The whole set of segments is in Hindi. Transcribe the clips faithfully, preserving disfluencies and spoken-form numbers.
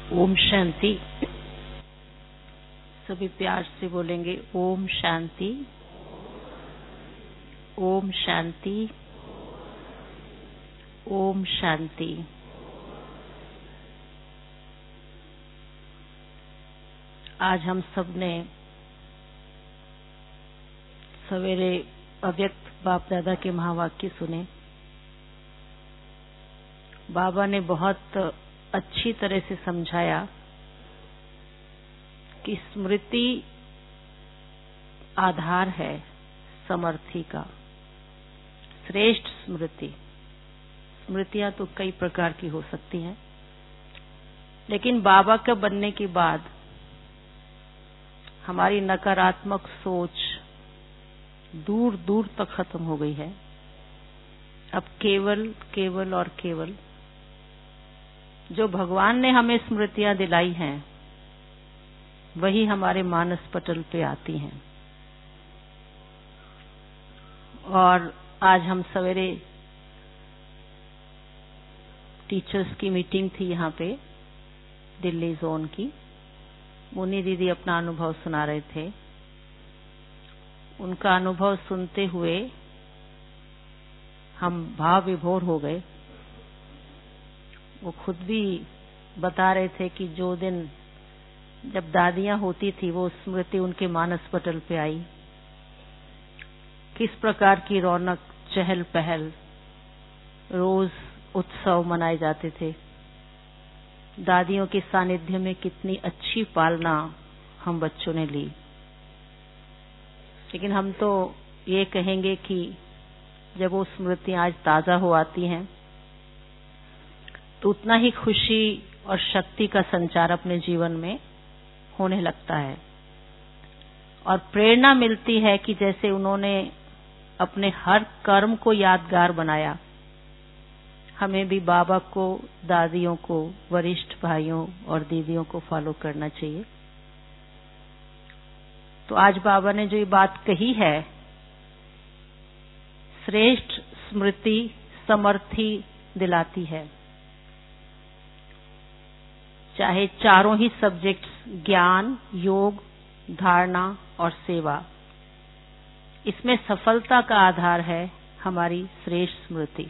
ओम शांति। सभी प्यार से बोलेंगे ओम शांति, ओम शांति, ओम शांति। आज हम सब ने सवेरे अव्यक्त बाप दादा के महावाक्य सुने। बाबा ने बहुत अच्छी तरह से समझाया कि स्मृति आधार है समर्थी का। श्रेष्ठ स्मृति, स्मृतियां तो कई प्रकार की हो सकती हैं, लेकिन बाबा का बनने के बाद हमारी नकारात्मक सोच दूर दूर तक खत्म हो गई है। अब केवल केवल और केवल जो भगवान ने हमें स्मृतियां दिलाई हैं वही हमारे मानस पटल पे आती हैं। और आज हम सवेरे टीचर्स की मीटिंग थी यहाँ पे दिल्ली जोन की। मुन्नी दीदी अपना अनुभव सुना रहे थे। उनका अनुभव सुनते हुए हम भाव विभोर हो गए। वो खुद भी बता रहे थे कि जो दिन जब दादियां होती थी वो स्मृति उनके मानस पटल पे आई, किस प्रकार की रौनक, चहल पहल, रोज उत्सव मनाए जाते थे। दादियों के सानिध्य में कितनी अच्छी पालना हम बच्चों ने ली। लेकिन हम तो ये कहेंगे कि जब वो स्मृतियां आज ताजा हो आती हैं तो उतना ही खुशी और शक्ति का संचार अपने जीवन में होने लगता है और प्रेरणा मिलती है कि जैसे उन्होंने अपने हर कर्म को यादगार बनाया, हमें भी बाबा को, दादियों को, वरिष्ठ भाइयों और दीदियों को फॉलो करना चाहिए। तो आज बाबा ने जो ये बात कही है, श्रेष्ठ स्मृति समर्थी दिलाती है। चाहे चारों ही सब्जेक्ट्स, ज्ञान, योग, धारणा और सेवा, इसमें सफलता का आधार है हमारी श्रेष्ठ स्मृति।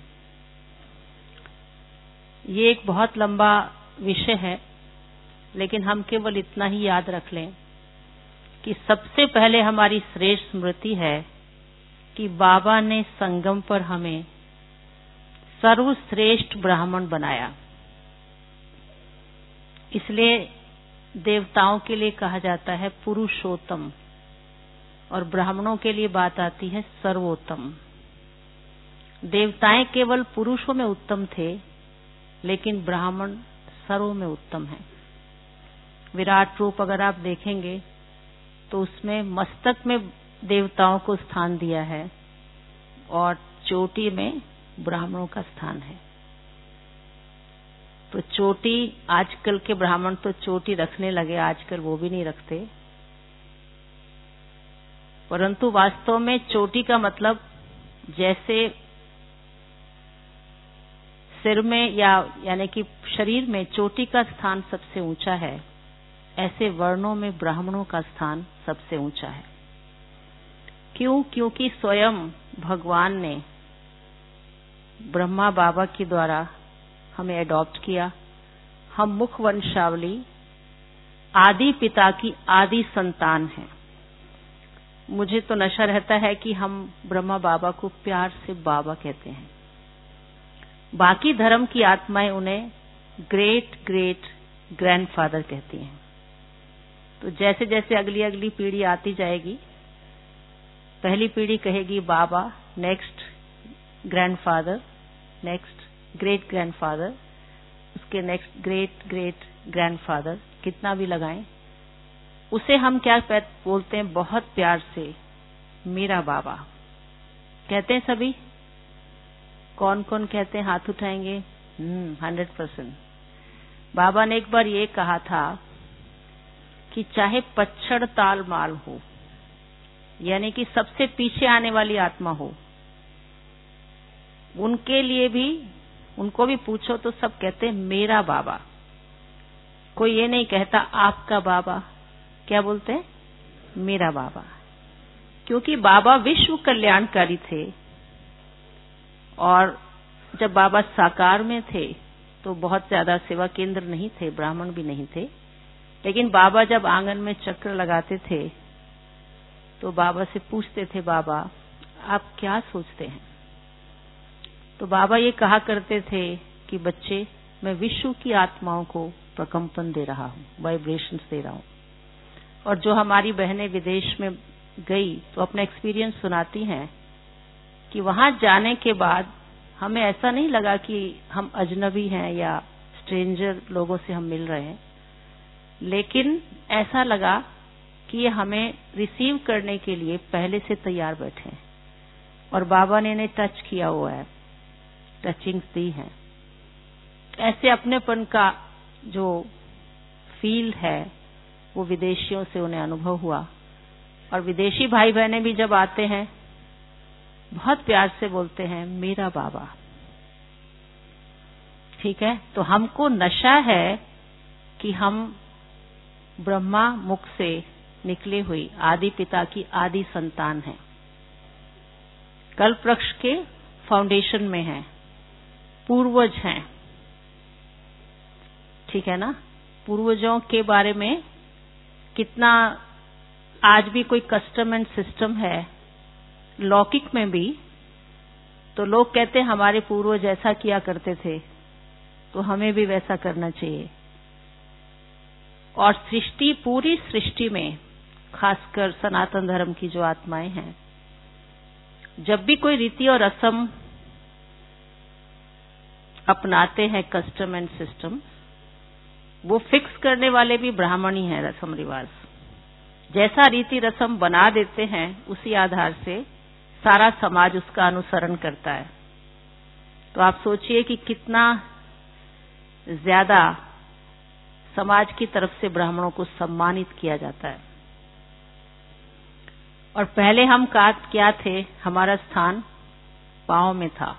ये एक बहुत लंबा विषय है, लेकिन हम केवल इतना ही याद रख लें कि सबसे पहले हमारी श्रेष्ठ स्मृति है कि बाबा ने संगम पर हमें सर्वश्रेष्ठ ब्राह्मण बनाया। इसलिए देवताओं के लिए कहा जाता है पुरुषोत्तम और ब्राह्मणों के लिए बात आती है सर्वोत्तम। देवताएं केवल पुरुषों में उत्तम थे, लेकिन ब्राह्मण सर्व में उत्तम है। विराट रूप अगर आप देखेंगे तो उसमें मस्तक में देवताओं को स्थान दिया है और चोटी में ब्राह्मणों का स्थान है। तो चोटी, आजकल के ब्राह्मण तो चोटी रखने लगे, आजकल वो भी नहीं रखते, परंतु वास्तव में चोटी का मतलब जैसे सिर में या यानी कि शरीर में चोटी का स्थान सबसे ऊंचा है, ऐसे वर्णों में ब्राह्मणों का स्थान सबसे ऊंचा है। क्यों? क्योंकि स्वयं भगवान ने ब्रह्मा बाबा के द्वारा हमें अडॉप्ट किया। हम मुख वंशावली आदि पिता की आदि संतान हैं। मुझे तो नशा रहता है कि हम ब्रह्मा बाबा को प्यार से बाबा कहते हैं। बाकी धर्म की आत्माएं उन्हें ग्रेट ग्रेट ग्रैंडफादर कहती हैं। तो जैसे जैसे अगली अगली पीढ़ी आती जाएगी, पहली पीढ़ी कहेगी बाबा, next grandfather, next great grandfather, उसके नेक्स्ट ग्रेट ग्रेट ग्रैंडफादर, कितना भी लगाएं, उसे हम क्या बोलते हैं बहुत प्यार से, मेरा बाबा कहते हैं। सभी कौन कौन कहते हैं? हाथ उठाएंगे। हम्म हंड्रेड परसेंट। बाबा ने एक बार ये कहा था कि चाहे पच्छड़ ताल माल हो, यानी कि सबसे पीछे आने वाली आत्मा हो, उनके लिए भी, उनको भी पूछो तो सब कहते हैं मेरा बाबा। कोई ये नहीं कहता आपका बाबा, क्या बोलते हैं? मेरा बाबा। क्योंकि बाबा विश्व कल्याणकारी थे और जब बाबा साकार में थे तो बहुत ज्यादा सेवा केंद्र नहीं थे, ब्राह्मण भी नहीं थे। लेकिन बाबा जब आंगन में चक्र लगाते थे तो बाबा से पूछते थे, बाबा आप क्या सोचते हैं? तो बाबा ये कहा करते थे कि बच्चे, मैं विश्व की आत्माओं को प्रकंपन दे रहा हूँ, वाइब्रेशंस दे रहा हूँ। और जो हमारी बहनें विदेश में गई तो अपना एक्सपीरियंस सुनाती हैं कि वहां जाने के बाद हमें ऐसा नहीं लगा कि हम अजनबी हैं या स्ट्रेंजर लोगों से हम मिल रहे हैं, लेकिन ऐसा लगा कि ये हमें रिसीव करने के लिए पहले से तैयार बैठे हैं और बाबा ने इन्हें टच किया हुआ है, टचिंग्स दी हैं। ऐसे अपनेपन का जो फील है वो विदेशियों से उन्हें अनुभव हुआ। और विदेशी भाई बहनें भी जब आते हैं बहुत प्यार से बोलते हैं, मेरा बाबा। ठीक है, तो हमको नशा है कि हम ब्रह्मा मुख से निकले हुई आदि पिता की आदि संतान हैं, कल्प वृक्ष के फाउंडेशन में हैं, पूर्वज हैं। ठीक है ना? पूर्वजों के बारे में कितना आज भी कोई कस्टम एंड सिस्टम है लौकिक में भी, तो लोग कहते हैं हमारे पूर्वज ऐसा किया करते थे तो हमें भी वैसा करना चाहिए। और सृष्टि, पूरी सृष्टि में खासकर सनातन धर्म की जो आत्माएं हैं, जब भी कोई रीति और रस्म अपनाते हैं, कस्टम एंड सिस्टम, वो फिक्स करने वाले भी ब्राह्मण ही हैं। रस्म रिवाज जैसा रीति रस्म बना देते हैं उसी आधार से सारा समाज उसका अनुसरण करता है। तो आप सोचिए कि कितना ज्यादा समाज की तरफ से ब्राह्मणों को सम्मानित किया जाता है। और पहले हम का क्या थे? हमारा स्थान पांव में था,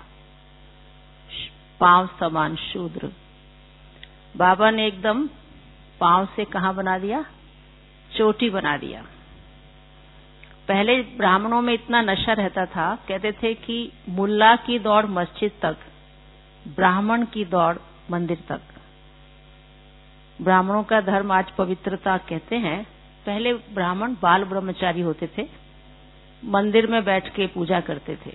पांव समान शूद्र। बाबा ने एकदम पांव से कहां बना दिया? चोटी बना दिया। पहले ब्राह्मणों में इतना नशा रहता था, कहते थे कि मुल्ला की दौड़ मस्जिद तक, ब्राह्मण की दौड़ मंदिर तक। ब्राह्मणों का धर्म आज पवित्रता कहते हैं। पहले ब्राह्मण बाल ब्रह्मचारी होते थे, मंदिर में बैठ के पूजा करते थे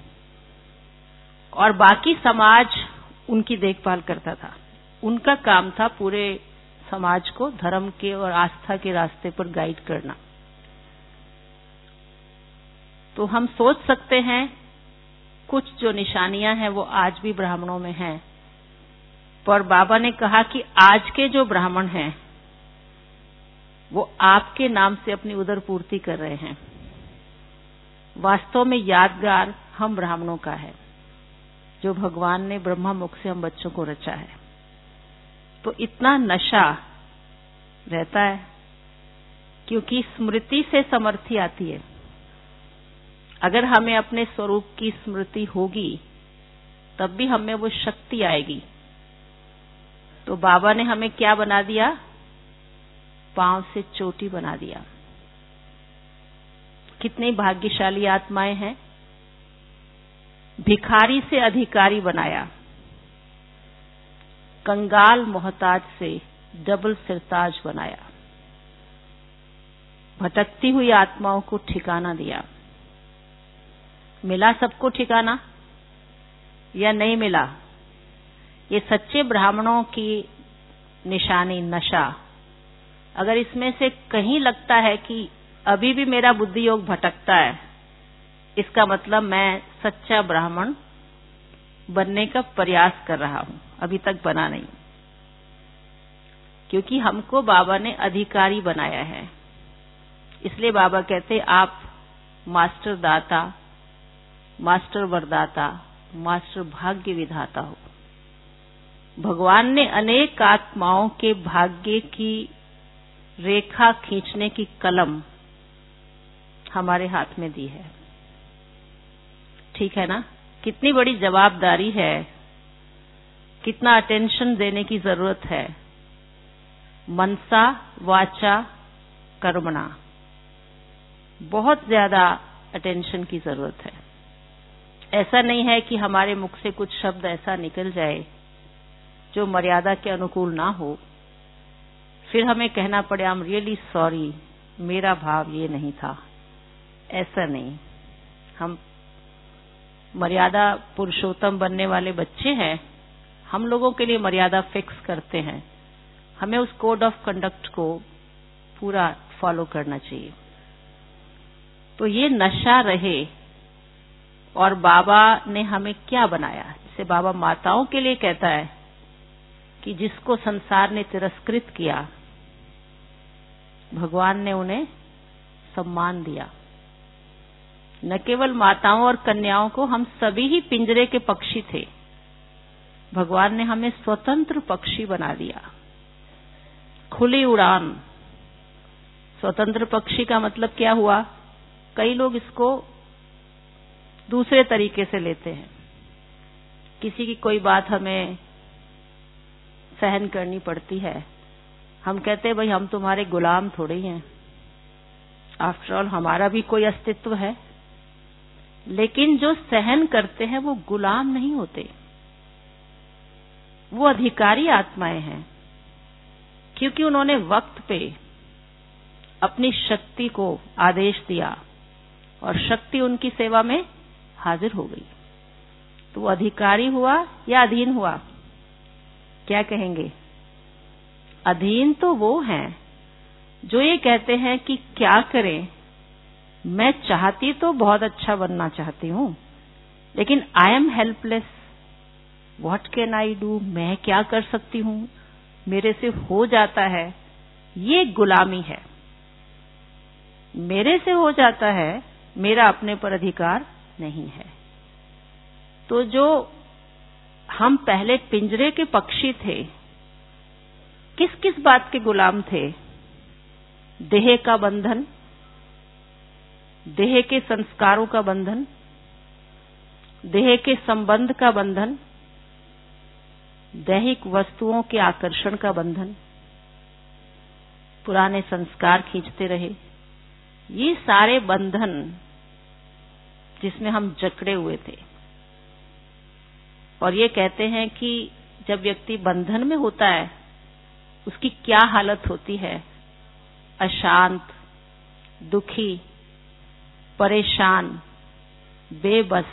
और बाकी समाज उनकी देखभाल करता था। उनका काम था पूरे समाज को धर्म के और आस्था के रास्ते पर गाइड करना। तो हम सोच सकते हैं कुछ जो निशानियां हैं वो आज भी ब्राह्मणों में हैं, पर बाबा ने कहा कि आज के जो ब्राह्मण हैं वो आपके नाम से अपनी उदर पूर्ति कर रहे हैं। वास्तव में यादगार हम ब्राह्मणों का है, जो भगवान ने ब्रह्मा मुख से हम बच्चों को रचा है। तो इतना नशा रहता है क्योंकि स्मृति से समर्थी आती है। अगर हमें अपने स्वरूप की स्मृति होगी तब भी हमें वो शक्ति आएगी। तो बाबा ने हमें क्या बना दिया? पांव से चोटी बना दिया। कितनी भाग्यशाली आत्माएं हैं। भिखारी से अधिकारी बनाया, कंगाल मोहताज से डबल सिरताज बनाया, भटकती हुई आत्माओं को ठिकाना दिया। मिला सबको ठिकाना या नहीं मिला? ये सच्चे ब्राह्मणों की निशानी नशा। अगर इसमें से कहीं लगता है कि अभी भी मेरा बुद्धि योग भटकता है, इसका मतलब मैं सच्चा ब्राह्मण बनने का प्रयास कर रहा हूं, अभी तक बना नहीं। क्योंकि हमको बाबा ने अधिकारी बनाया है, इसलिए बाबा कहते आप मास्टर दाता, मास्टर वरदाता, मास्टर भाग्य विधाता हो। भगवान ने अनेक आत्माओं के भाग्य की रेखा खींचने की कलम हमारे हाथ में दी है। ठीक है ना? कितनी बड़ी जवाबदारी है, कितना अटेंशन देने की जरूरत है। मनसा वाचा कर्मणा बहुत ज्यादा अटेंशन की जरूरत है। ऐसा नहीं है कि हमारे मुख से कुछ शब्द ऐसा निकल जाए जो मर्यादा के अनुकूल ना हो, फिर हमें कहना पड़े आई एम रियली सॉरी, मेरा भाव ये नहीं था। ऐसा नहीं। हम मर्यादा पुरुषोत्तम बनने वाले बच्चे हैं, हम लोगों के लिए मर्यादा फिक्स करते हैं, हमें उस कोड ऑफ कंडक्ट को पूरा फॉलो करना चाहिए। तो ये नशा रहे। और बाबा ने हमें क्या बनाया, जैसे बाबा माताओं के लिए कहता है कि जिसको संसार ने तिरस्कृत किया, भगवान ने उन्हें सम्मान दिया। न केवल माताओं और कन्याओं को, हम सभी ही पिंजरे के पक्षी थे, भगवान ने हमें स्वतंत्र पक्षी बना दिया। खुली उड़ान। स्वतंत्र पक्षी का मतलब क्या हुआ? कई लोग इसको दूसरे तरीके से लेते हैं। किसी की कोई बात हमें सहन करनी पड़ती है, हम कहते हैं भाई हम तुम्हारे गुलाम थोड़े ही हैं, आफ्टर ऑल हमारा भी कोई अस्तित्व है। लेकिन जो सहन करते हैं वो गुलाम नहीं होते, वो अधिकारी आत्माएं हैं, क्योंकि उन्होंने वक्त पे अपनी शक्ति को आदेश दिया और शक्ति उनकी सेवा में हाजिर हो गई। तो वो अधिकारी हुआ या अधीन हुआ? क्या कहेंगे? अधीन तो वो हैं जो ये कहते हैं कि क्या करें, मैं चाहती तो बहुत अच्छा बनना चाहती हूं, लेकिन I am helpless, what can I do, मैं क्या कर सकती हूं, मेरे से हो जाता है। ये गुलामी है। मेरे से हो जाता है, मेरा अपने पर अधिकार नहीं है। तो जो हम पहले पिंजरे के पक्षी थे, किस किस बात के गुलाम थे? देह का बंधन, देह के संस्कारों का बंधन, देह के संबंध का बंधन, दैहिक वस्तुओं के आकर्षण का बंधन, पुराने संस्कार खींचते रहे। ये सारे बंधन जिसमें हम जकड़े हुए थे। और ये कहते हैं कि जब व्यक्ति बंधन में होता है उसकी क्या हालत होती है? अशांत, दुखी, परेशान, बेबस,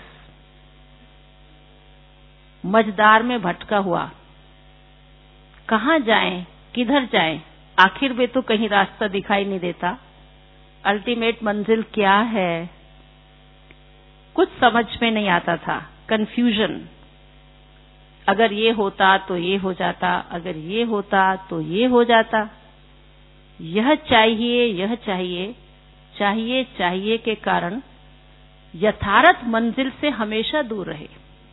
मझदार में भटका हुआ। कहां जाएं, किधर जाएं? आखिर में तो कहीं रास्ता दिखाई नहीं देता। अल्टीमेट मंजिल क्या है, कुछ समझ में नहीं आता था। कंफ्यूजन। अगर ये होता तो ये हो जाता, अगर ये होता तो ये हो जाता, यह चाहिए, यह चाहिए, चाहिए चाहिए के कारण यथार्थ मंजिल से हमेशा दूर रहे।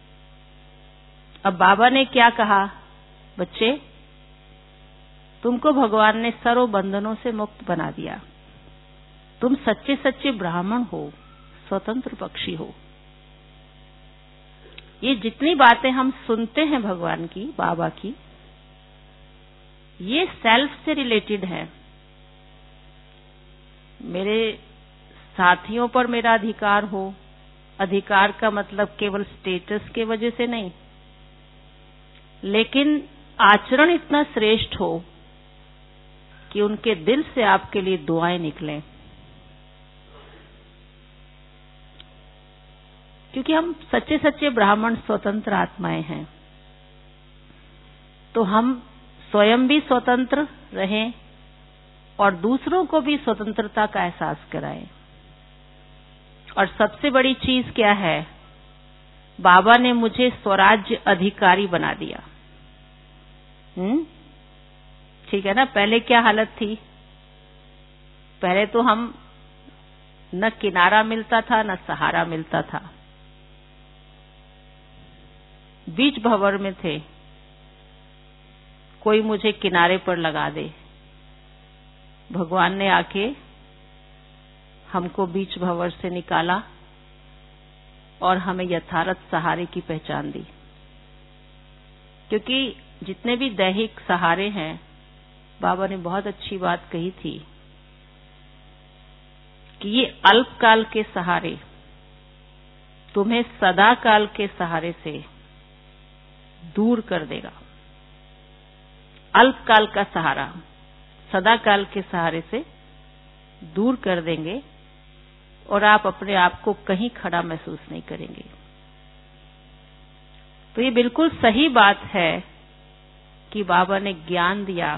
अब बाबा ने क्या कहा? बच्चे, तुमको भगवान ने सर्व बंधनों से मुक्त बना दिया। तुम सच्चे सच्चे ब्राह्मण हो, स्वतंत्र पक्षी हो। ये जितनी बातें हम सुनते हैं भगवान की, बाबा की, ये सेल्फ से रिलेटेड है। मेरे साथियों पर मेरा अधिकार हो, अधिकार का मतलब केवल स्टेटस के वजह से नहीं, लेकिन आचरण इतना श्रेष्ठ हो कि उनके दिल से आपके लिए दुआएं निकलें। क्योंकि हम सच्चे सच्चे ब्राह्मण स्वतंत्र आत्माएं हैं, तो हम स्वयं भी स्वतंत्र रहें और दूसरों को भी स्वतंत्रता का एहसास कराएं। और सबसे बड़ी चीज क्या है? बाबा ने मुझे स्वराज्य अधिकारी बना दिया। हम्म ठीक है ना? पहले क्या हालत थी? पहले तो हम न किनारा मिलता था न सहारा मिलता था, बीच भंवर में थे। कोई मुझे किनारे पर लगा दे। भगवान ने आके हमको बीच भंवर से निकाला और हमें यथार्थ सहारे की पहचान दी। क्योंकि जितने भी दैहिक सहारे हैं बाबा ने बहुत अच्छी बात कही थी कि ये अल्पकाल के सहारे तुम्हें सदा काल के सहारे से दूर कर देगा। अल्पकाल का सहारा सदा काल के सहारे से दूर कर देंगे और आप अपने आप को कहीं खड़ा महसूस नहीं करेंगे। तो ये बिल्कुल सही बात है कि बाबा ने ज्ञान दिया,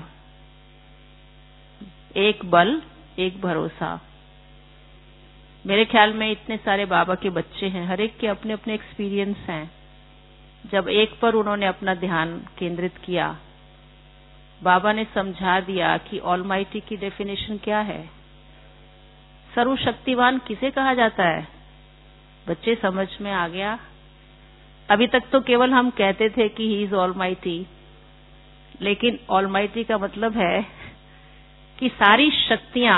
एक बल एक भरोसा। मेरे ख्याल में इतने सारे बाबा के बच्चे हैं, हर एक के अपने अपने एक्सपीरियंस हैं। जब एक पर उन्होंने अपना ध्यान केंद्रित किया, बाबा ने समझा दिया कि ऑलमाइटी की डेफिनेशन क्या है, सर्वशक्तिवान किसे कहा जाता है। बच्चे समझ में आ गया। अभी तक तो केवल हम कहते थे कि ही इज ऑलमाइटी, लेकिन ऑलमाइटी का मतलब है कि सारी शक्तियां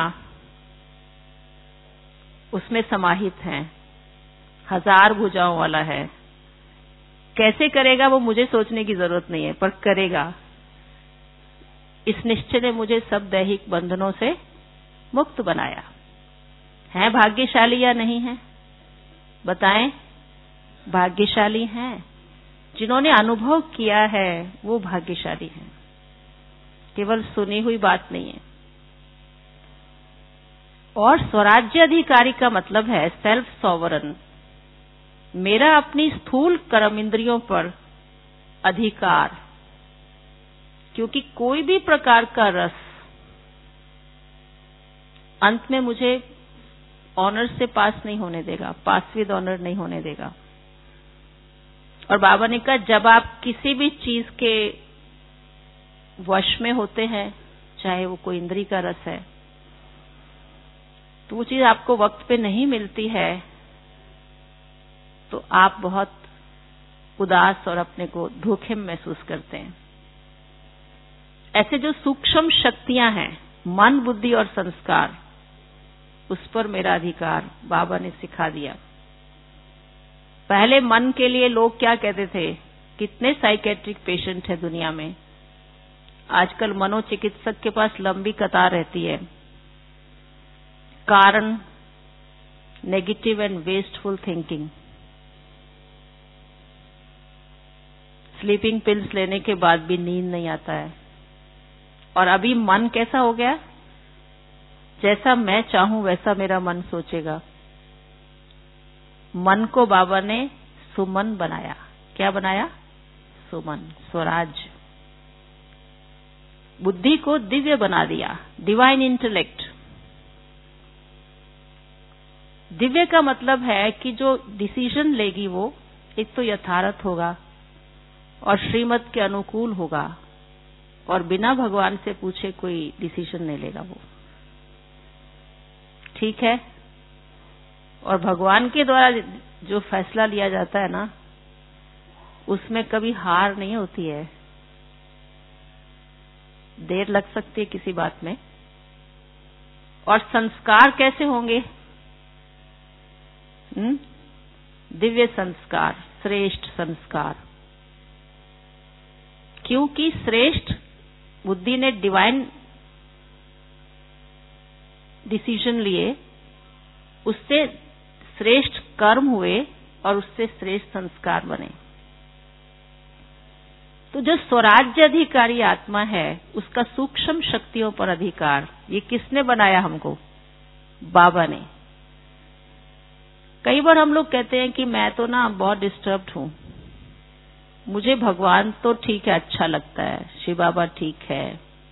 उसमें समाहित हैं, हजार भुजाओं वाला है। कैसे करेगा वो मुझे सोचने की जरूरत नहीं है, पर करेगा। इस निश्चय ने मुझे सब दैहिक बंधनों से मुक्त बनाया। हैं भाग्यशाली या नहीं है? बताएं, भाग्यशाली हैं। जिन्होंने अनुभव किया है वो भाग्यशाली हैं, केवल सुनी हुई बात नहीं है। और स्वराज्य अधिकारी का मतलब है सेल्फ सॉवरन, मेरा अपनी स्थूल कर्म इंद्रियों पर अधिकार। क्योंकि कोई भी प्रकार का रस अंत में मुझे ऑनर से पास नहीं होने देगा, पास विद ऑनर नहीं होने देगा। और बाबा ने कहा जब आप किसी भी चीज के वश में होते हैं, चाहे वो कोई इंद्री का रस है, तो वो चीज आपको वक्त पे नहीं मिलती है, तो आप बहुत उदास और अपने को धोखे में महसूस करते हैं। ऐसे जो सूक्ष्म शक्तियां हैं, मन, बुद्धि और संस्कार, उस पर मेरा अधिकार बाबा ने सिखा दिया। पहले मन के लिए लोग क्या कहते थे, कितने साइकेट्रिक पेशेंट है दुनिया में। आजकल मनोचिकित्सक के पास लंबी कतार रहती है। कारण negative and wasteful thinking. Sleeping pills लेने के बाद भी नींद नहीं आता है। और अभी मन कैसा हो गया, जैसा मैं चाहूं वैसा मेरा मन सोचेगा। मन को बाबा ने सुमन बनाया। क्या बनाया? सुमन, स्वराज। बुद्धि को दिव्य बना दिया, डिवाइन इंटेलेक्ट। दिव्य का मतलब है कि जो डिसीजन लेगी वो एक तो यथार्थ होगा और श्रीमत के अनुकूल होगा, और बिना भगवान से पूछे कोई डिसीजन नहीं लेगा वो, ठीक है। और भगवान के द्वारा जो फैसला लिया जाता है ना, उसमें कभी हार नहीं होती है। देर लग सकती है किसी बात में। और संस्कार कैसे होंगे? हुँ? दिव्य संस्कार, श्रेष्ठ संस्कार। क्योंकि श्रेष्ठ बुद्धि ने डिवाइन डिसीजन लिए, उससे श्रेष्ठ कर्म हुए और उससे श्रेष्ठ संस्कार बने। तो जो स्वराज्य अधिकारी आत्मा है, उसका सूक्ष्म शक्तियों पर अधिकार, ये किसने बनाया हमको? बाबा ने। कई बार हम लोग कहते हैं कि मैं तो ना बहुत डिस्टर्ब्ड हूं, मुझे भगवान तो ठीक है, अच्छा लगता है, शिव बाबा ठीक है,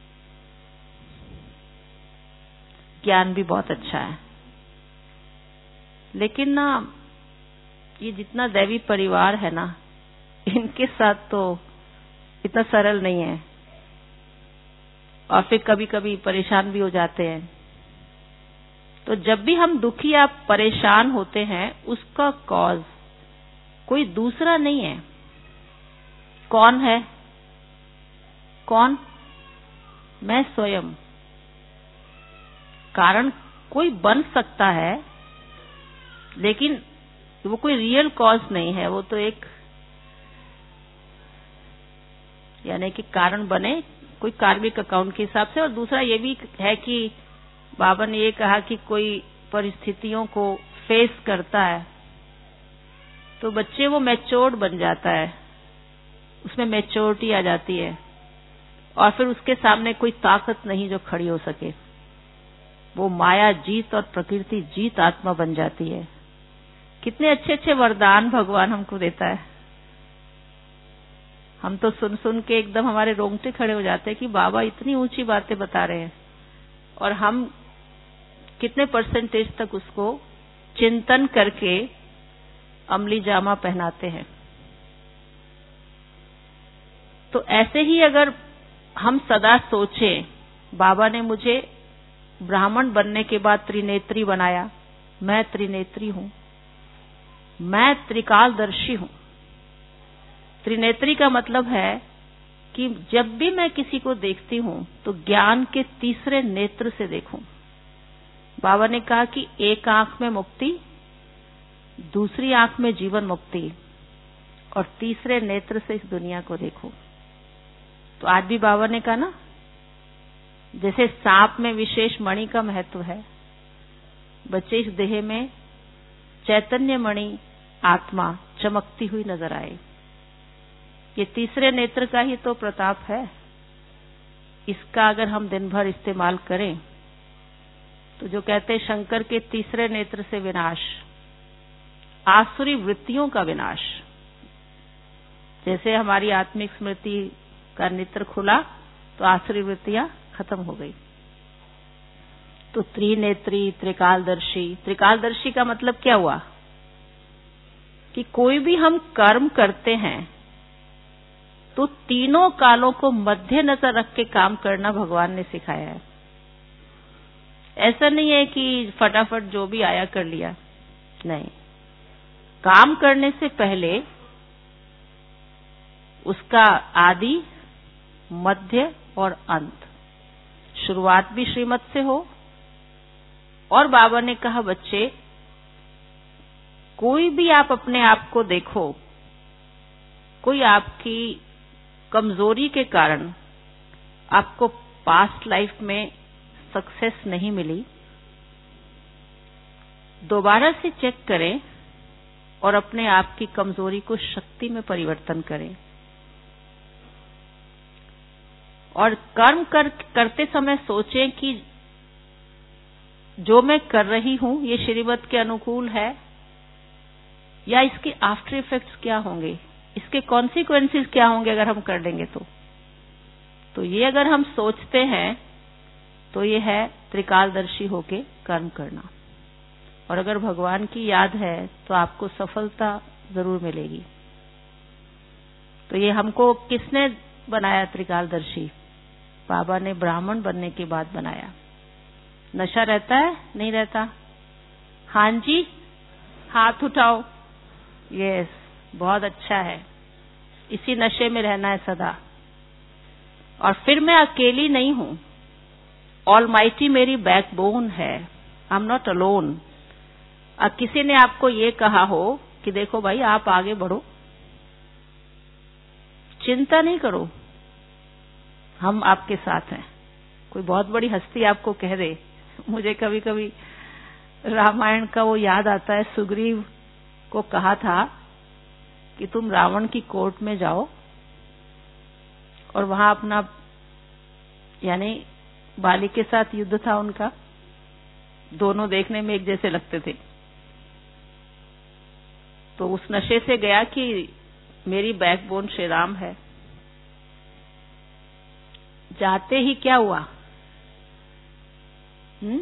ज्ञान भी बहुत अच्छा है, लेकिन ना ये जितना दैवी परिवार है ना, इनके साथ तो इतना सरल नहीं है, और फिर कभी कभी परेशान भी हो जाते हैं। तो जब भी हम दुखी या परेशान होते हैं, उसका कॉज कोई दूसरा नहीं है। कौन है? कौन? मैं स्वयं। कारण कोई बन सकता है, लेकिन वो कोई रियल कॉज नहीं है, वो तो एक, यानी कि कारण बने कोई कार्मिक अकाउंट के हिसाब से। और दूसरा ये भी है कि बाबा ने ये कहा कि कोई परिस्थितियों को फेस करता है तो बच्चे वो मैच्योर्ड बन जाता है, उसमें मैच्योरिटी आ जाती है और फिर उसके सामने कोई ताकत नहीं जो खड़ी हो सके। वो माया जीत और प्रकृति जीत आत्मा बन जाती है। कितने अच्छे अच्छे वरदान भगवान हमको देता है। हम तो सुन सुन के एकदम हमारे रोंगटे खड़े हो जाते हैं कि बाबा इतनी ऊंची बातें बता रहे हैं और हम कितने परसेंटेज तक उसको चिंतन करके अमली जामा पहनाते हैं। तो ऐसे ही अगर हम सदा सोचें, बाबा ने मुझे ब्राह्मण बनने के बाद त्रिनेत्री बनाया, मैं त्रिनेत्री हूं, मैं त्रिकालदर्शी हूं। त्रिनेत्री का मतलब है कि जब भी मैं किसी को देखती हूं तो ज्ञान के तीसरे नेत्र से देखूं। बाबा ने कहा कि एक आंख में मुक्ति, दूसरी आंख में जीवन मुक्ति और तीसरे नेत्र से इस दुनिया को देखो। तो आज भी बाबा ने कहा ना, जैसे सांप में विशेष मणि का महत्व है, बच्चे इस देह में चैतन्य मणि आत्मा चमकती हुई नजर आए। ये तीसरे नेत्र का ही तो प्रताप है। इसका अगर हम दिन भर इस्तेमाल करें तो जो कहते हैं शंकर के तीसरे नेत्र से विनाश, आसुरी वृत्तियों का विनाश। जैसे हमारी आत्मिक स्मृति का नेत्र खुला तो आसुरी वृत्तियां खत्म हो गई। तो त्रिनेत्री, त्रिकालदर्शी। त्रिकालदर्शी का मतलब क्या हुआ कि कोई भी हम कर्म करते हैं तो तीनों कालों को मध्य नजर रख के काम करना भगवान ने सिखाया है। ऐसा नहीं है कि फटाफट जो भी आया कर लिया, नहीं। काम करने से पहले उसका आदि, मध्य और अंत, शुरुआत भी श्रीमत से हो। और बाबा ने कहा बच्चे, कोई भी आप अपने आप को देखो, कोई आपकी कमजोरी के कारण आपको पास्ट लाइफ में सक्सेस नहीं मिली, दोबारा से चेक करें और अपने आप की कमजोरी को शक्ति में परिवर्तन करें। और कर्म कर, करते समय सोचें कि जो मैं कर रही हूं ये श्रीमत के अनुकूल है या इसके आफ्टर इफेक्ट्स क्या होंगे, इसके कॉन्सिक्वेंसेस क्या होंगे अगर हम कर लेंगे तो। तो ये अगर हम सोचते हैं तो ये है त्रिकालदर्शी होके कर्म करना। और अगर भगवान की याद है तो आपको सफलता जरूर मिलेगी। तो ये हमको किसने बनाया त्रिकालदर्शी? बाबा ने ब्राह्मण बनने के बाद बनाया। नशा रहता है, नहीं रहता? हाँ जी, हाथ उठाओ। यस, बहुत अच्छा है, इसी नशे में रहना है सदा। और फिर मैं अकेली नहीं हूं, ऑलमाइटी मेरी बैकबोन है, आई एम नॉट अलोन। अब किसी ने आपको ये कहा हो कि देखो भाई आप आगे बढ़ो, चिंता नहीं करो, हम आपके साथ हैं। कोई बहुत बड़ी हस्ती आपको कह दे, मुझे कभी कभी रामायण का वो याद आता है, सुग्रीव को कहा था कि तुम रावण की कोर्ट में जाओ और वहां अपना, यानी बाली के साथ युद्ध था उनका, दोनों देखने में एक जैसे लगते थे। तो उस नशे से गया कि मेरी बैकबोन श्री राम है। जाते ही क्या हुआ? हम्म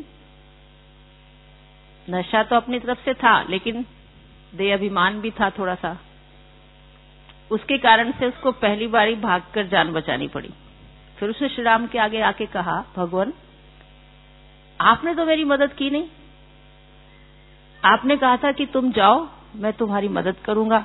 नशा तो अपनी तरफ से था, लेकिन दे अभिमान भी था थोड़ा सा। उसके कारण से उसको पहली बारी भागकर जान बचानी पड़ी। फिर उसने श्री राम के आगे आके कहा, भगवान आपने तो मेरी मदद की नहीं, आपने कहा था कि तुम जाओ मैं तुम्हारी मदद करूंगा।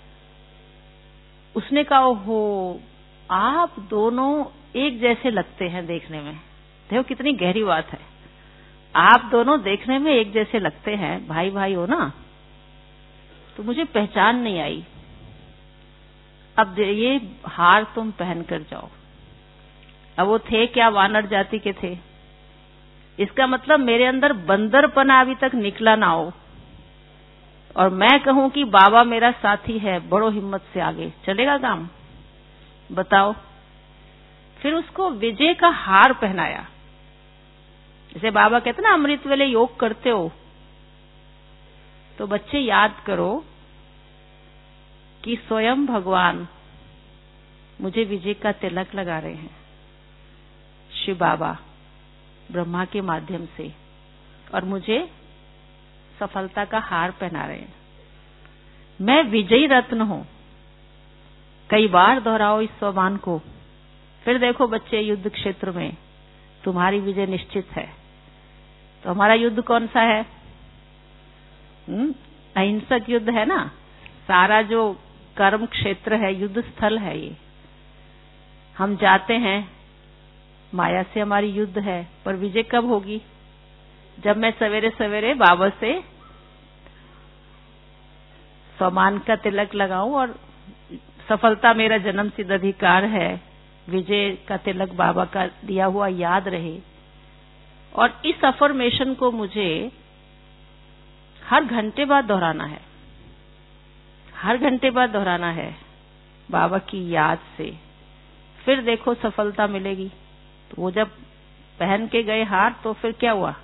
उसने कहा, ओहो आप दोनों एक जैसे लगते हैं देखने में। देखो कितनी गहरी बात है, आप दोनों देखने में एक जैसे लगते हैं, भाई भाई हो ना, तो मुझे पहचान नहीं आई। अब ये हार तुम पहन कर जाओ। अब वो थे क्या, वानर जाति के थे। इसका मतलब मेरे अंदर बंदरपना अभी तक निकला ना हो, और मैं कहूं कि बाबा मेरा साथी है, बड़ो हिम्मत से आगे चलेगा काम, बताओ। फिर उसको विजय का हार पहनाया। जैसे बाबा कहते ना, अमृत वेले योग करते हो, तो बच्चे याद करो कि स्वयं भगवान मुझे विजय का तिलक लगा रहे हैं, शिव बाबा ब्रह्मा के माध्यम से, और मुझे सफलता का हार पहना रहे हैं। मैं विजयी रत्न हूं। कई बार दोहराओ इस स्वमान को, फिर देखो बच्चे, युद्ध क्षेत्र में तुम्हारी विजय निश्चित है। तो हमारा युद्ध कौन सा है? हम्म अहिंसक युद्ध है ना। सारा जो कर्म क्षेत्र है, युद्ध स्थल है ये। हम जाते हैं, माया से हमारी युद्ध है, पर विजय कब होगी? जब मैं सवेरे सवेरे बाबा से सम्मान का तिलक लगाऊं, और सफलता मेरा जन्म सिद्ध अधिकार है, विजय का तिलक बाबा का दिया हुआ याद रहे। और इस अफर्मेशन को मुझे हर घंटे बाद दोहराना है, हर घंटे बाद दोहराना है बाबा की याद से। फिर देखो सफलता मिलेगी। तो वो जब पहन के गए हार, तो फिर क्या हुआ?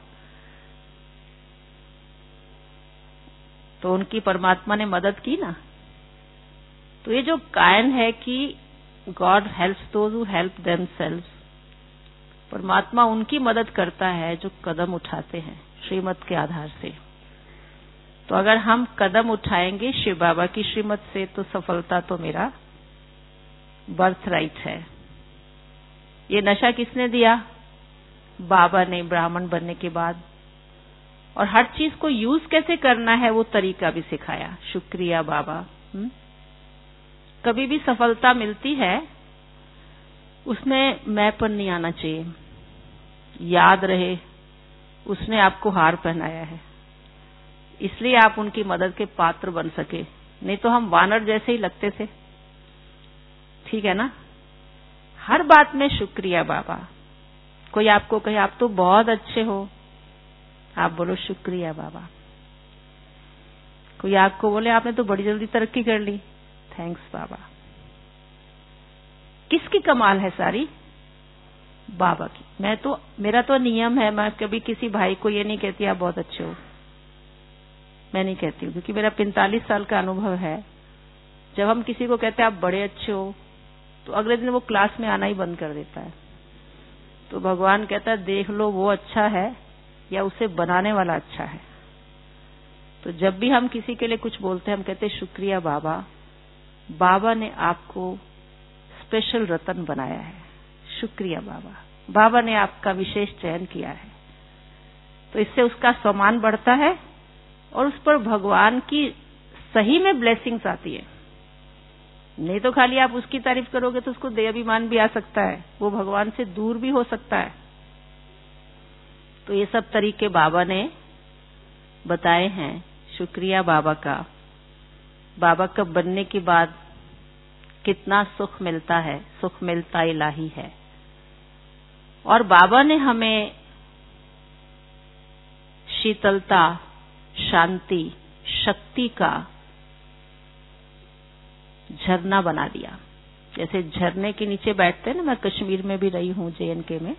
तो उनकी परमात्मा ने मदद की ना। तो ये जो कायन है कि God helps those who help themselves, परमात्मा उनकी मदद करता है जो कदम उठाते हैं श्रीमत के आधार से। तो अगर हम कदम उठाएंगे शिव बाबा की श्रीमत से, तो सफलता तो मेरा बर्थ राइट है। ये नशा किसने दिया? बाबा ने, ब्राह्मण बनने के बाद। और हर चीज को यूज कैसे करना है वो तरीका भी सिखाया। शुक्रिया बाबा। हुँ? कभी भी सफलता मिलती है, उसमें मैंपन नहीं आना चाहिए। याद रहे उसने आपको हार पहनाया है, इसलिए आप उनकी मदद के पात्र बन सके। नहीं तो हम वानर जैसे ही लगते थे। ठीक है ना। हर बात में शुक्रिया बाबा। कोई आपको कहे आप तो बहुत अच्छे हो, आप बोलो शुक्रिया बाबा। कोई आपको बोले आपने तो बड़ी जल्दी तरक्की कर ली, थैंक्स बाबा। किसकी कमाल है सारी? बाबा की। मैं तो, मेरा तो नियम है, मैं कभी किसी भाई को ये नहीं कहती आप बहुत अच्छे हो, मैं नहीं कहती हूँ, क्योंकि मेरा पैंतालीस साल का अनुभव है। जब हम किसी को कहते हैं आप बड़े अच्छे हो, तो अगले दिन वो क्लास में आना ही बंद कर देता है। तो भगवान कहता है देख लो वो अच्छा है या उसे बनाने वाला अच्छा है। तो जब भी हम किसी के लिए कुछ बोलते हैं, हम कहते हैं शुक्रिया बाबा, बाबा ने आपको स्पेशल रतन बनाया है, शुक्रिया बाबा, बाबा ने आपका विशेष चयन किया है। तो इससे उसका सम्मान बढ़ता है और उस पर भगवान की सही में ब्लेसिंग्स आती है। नहीं तो खाली आप उसकी तारीफ करोगे तो उसको देहाभिमान भी आ सकता है, वो भगवान से दूर भी हो सकता है। तो ये सब तरीके बाबा ने बताए हैं। शुक्रिया बाबा का। बाबा का बनने के बाद कितना सुख मिलता है, सुख मिलता इलाही है। और बाबा ने हमें शीतलता, शांति, शक्ति का झरना बना दिया। जैसे झरने के नीचे बैठते हैं ना, मैं कश्मीर में भी रही हूं, जे एन के में,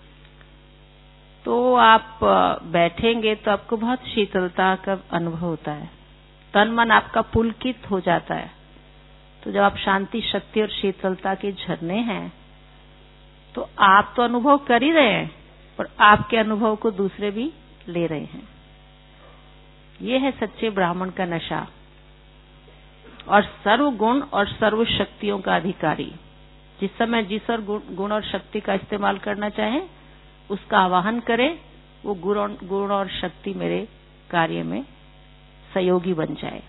तो आप बैठेंगे तो आपको बहुत शीतलता का अनुभव होता है, तन मन आपका पुलकित हो जाता है। तो जब आप शांति, शक्ति और शीतलता के झरने हैं, तो आप तो अनुभव कर ही रहे हैं, पर आपके अनुभव को दूसरे भी ले रहे हैं। ये है सच्चे ब्राह्मण का नशा। और सर्व गुण और सर्व शक्तियों का अधिकारी। जिस समय जिस और गुण और शक्ति का इस्तेमाल करना चाहें, उसका आवाहन करें, वो गुण और शक्ति मेरे कार्य में सहयोगी बन जाए।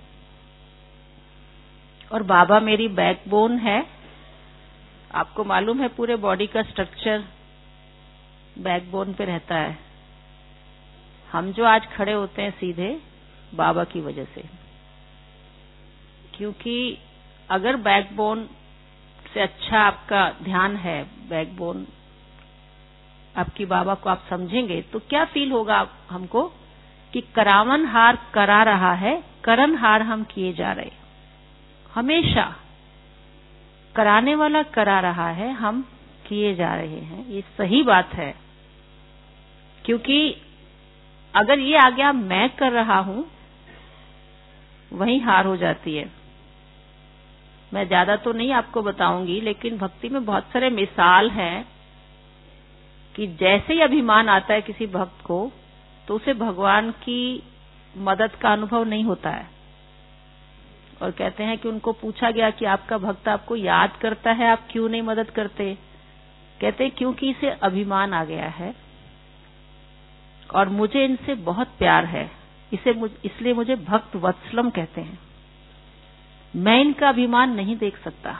और बाबा मेरी बैकबोन है। आपको मालूम है पूरे बॉडी का स्ट्रक्चर बैकबोन पे रहता है। हम जो आज खड़े होते हैं सीधे, बाबा की वजह से। क्योंकि अगर बैकबोन से अच्छा आपका ध्यान है, बैकबोन आपकी बाबा को आप समझेंगे तो क्या फील होगा आप, हमको कि करावन हार करा रहा है, करन हार हम किए जा रहे। हमेशा कराने वाला करा रहा है, हम किए जा रहे हैं। ये सही बात है, क्योंकि अगर ये आज्ञा मैं कर रहा हूं, वहीं हार हो जाती है। मैं ज्यादा तो नहीं आपको बताऊंगी, लेकिन भक्ति में बहुत सारे मिसाल हैं कि जैसे ही अभिमान आता है किसी भक्त को, तो उसे भगवान की मदद का अनुभव नहीं होता है। और कहते हैं कि उनको पूछा गया कि आपका भक्त आपको याद करता है, आप क्यों नहीं मदद करते? कहते हैं क्योंकि इसे अभिमान आ गया है और मुझे इनसे बहुत प्यार है, इसे मुझ, इसलिए मुझे भक्त वत्सलम कहते हैं। मैं इनका अभिमान नहीं देख सकता।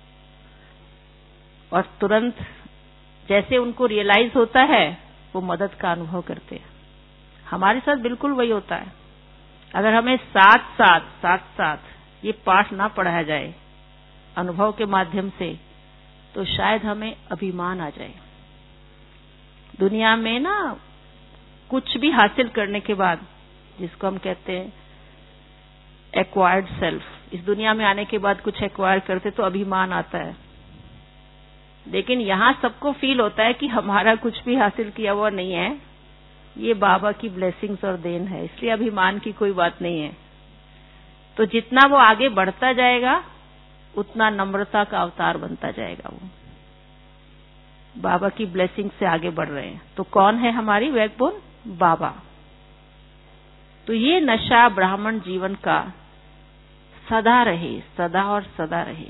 और तुरंत जैसे उनको रियलाइज होता है, वो मदद का अनुभव करते हैं। हमारे साथ बिल्कुल वही होता है। अगर हमें साथ साथ साथ साथ ये पाठ ना पढ़ाया जाए अनुभव के माध्यम से, तो शायद हमें अभिमान आ जाए। दुनिया में ना कुछ भी हासिल करने के बाद, जिसको हम कहते हैं एक्वायर्ड सेल्फ, इस दुनिया में आने के बाद कुछ एक्वायर करते तो अभिमान आता है। लेकिन यहां सबको फील होता है कि हमारा कुछ भी हासिल किया हुआ नहीं है, ये बाबा की ब्लेसिंग्स और देन है, इसलिए अभिमान की कोई बात नहीं है। तो जितना वो आगे बढ़ता जाएगा, उतना नम्रता का अवतार बनता जाएगा। वो बाबा की ब्लेसिंग से आगे बढ़ रहे हैं। तो कौन है हमारी बैकबोन? बाबा। तो ये नशा ब्राह्मण जीवन का सदा रहे, सदा और सदा रहे।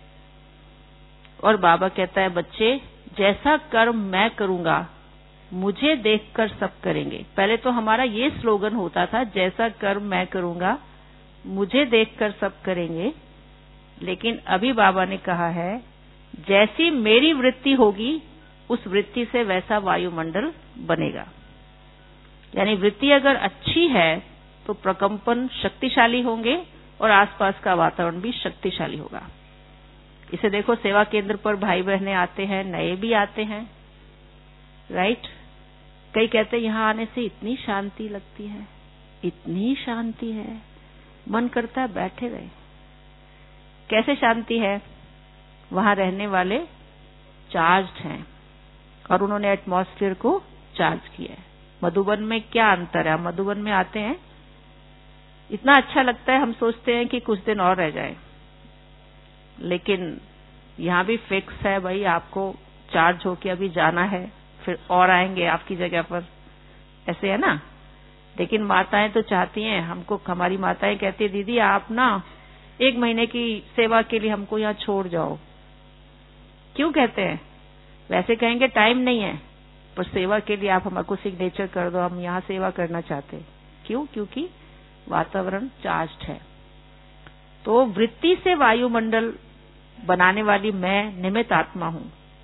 और बाबा कहता है, बच्चे जैसा कर्म मैं करूंगा, मुझे देखकर सब करेंगे। पहले तो हमारा ये स्लोगन होता था, जैसा कर्म मैं करूंगा, मुझे देखकर सब करेंगे। लेकिन अभी बाबा ने कहा है, जैसी मेरी वृत्ति होगी, उस वृत्ति से वैसा वायुमंडल बनेगा। यानी वृत्ति अगर अच्छी है तो प्रकंपन शक्तिशाली होंगे और आसपास का वातावरण भी शक्तिशाली होगा। इसे देखो, सेवा केंद्र पर भाई बहनें आते हैं, नए भी आते हैं, राइट। कई कहते हैं यहां आने से इतनी शांति लगती है, इतनी शांति है, मन करता है बैठे रहे। कैसे शांति है? वहां रहने वाले चार्ज्ड हैं और उन्होंने एटमॉस्फेयर को चार्ज किया है। मधुबन में क्या अंतर है? हम मधुबन में आते हैं, इतना अच्छा लगता है, हम सोचते हैं कि कुछ दिन और रह जाए। लेकिन यहां भी फिक्स है भाई, आपको चार्ज होके अभी जाना है, फिर और आएंगे आपकी जगह पर, ऐसे है ना। लेकिन माताएं तो चाहती हैं हमको, हमारी माताएं कहती है, दीदी आप ना एक महीने की सेवा के लिए हमको यहाँ छोड़ जाओ। क्यों कहते हैं? वैसे कहेंगे टाइम नहीं है, पर सेवा के लिए आप हमको सिग्नेचर कर दो, हम यहाँ सेवा करना चाहते हैं। क्यों? क्योंकि वातावरण चार्ज्ड है। तो वृत्ति से वायुमंडल बनाने वाली मैं निमित्त आत्मा हूं,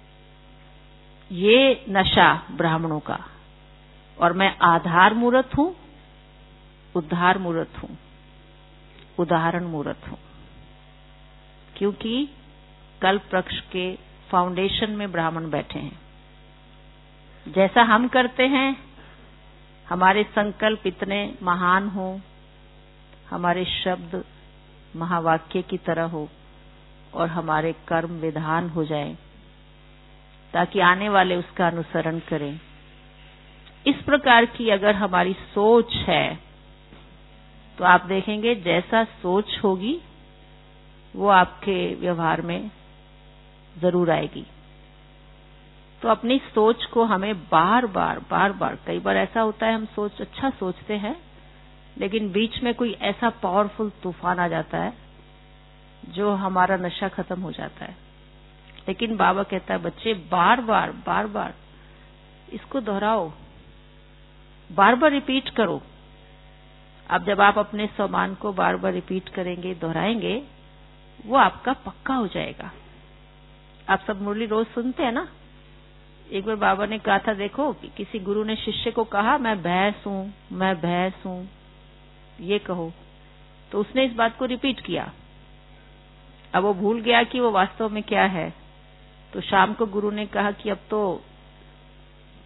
ये नशा ब्राह्मणों का। और मैं आधार मूर्त हूं, उद्धार मूर्त हूं, उदाहरण मूर्त हूं। क्योंकि कल्प वृक्ष के फाउंडेशन में ब्राह्मण बैठे हैं। जैसा हम करते हैं, हमारे संकल्प इतने महान हो, हमारे शब्द महावाक्य की तरह हो और हमारे कर्म विधान हो जाए, ताकि आने वाले उसका अनुसरण करें। इस प्रकार की अगर हमारी सोच है, तो आप देखेंगे जैसा सोच होगी वो आपके व्यवहार में जरूर आएगी। तो अपनी सोच को हमें बार बार बार बार, कई बार ऐसा होता है हम सोच अच्छा सोचते हैं, लेकिन बीच में कोई ऐसा पावरफुल तूफान आ जाता है जो हमारा नशा खत्म हो जाता है। लेकिन बाबा कहता है, बच्चे बार बार बार बार इसको दोहराओ, बार बार रिपीट करो। अब जब आप अपने स्वमान को बार बार रिपीट करेंगे, दोहराएंगे, वो आपका पक्का हो जाएगा। आप सब मुरली रोज सुनते हैं ना। एक बार बाबा ने कहा था, देखो कि किसी गुरु ने शिष्य को कहा, मैं भैंस हूं, मैं भैंस हूं, ये कहो। तो उसने इस बात को रिपीट किया। अब वो भूल गया कि वो वास्तव में क्या है। तो शाम को गुरु ने कहा कि अब तो